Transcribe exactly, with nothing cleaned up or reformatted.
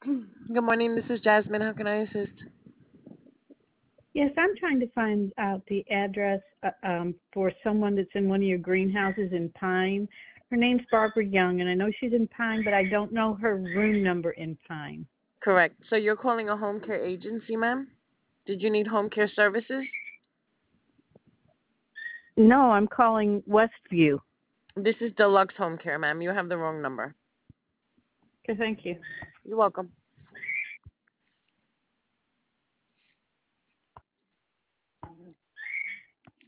Good morning. This is Jasmine. How can I assist? Yes, I'm trying to find out the address uh, um, for someone that's in one of your greenhouses in Pine. Her name's Barbara Young, and I know she's in Pine, but I don't know her room number in Pine. Correct. So you're calling a home care agency, ma'am? Did you need home care services? No, I'm calling Westview. This is Deluxe Home Care, ma'am. You have the wrong number. Okay, thank you. You're welcome.